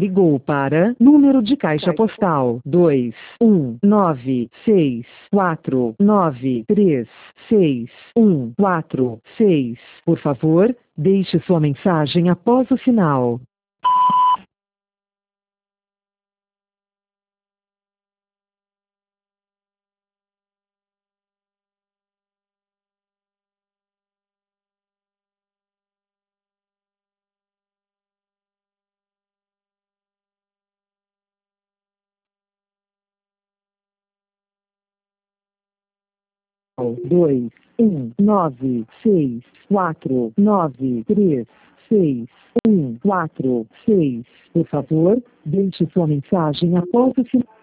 ligou para número de caixa postal 21964936146. Por favor, deixe sua mensagem após o sinal. Dois, 964936146. Por favor, deixe sua mensagem após o sinal.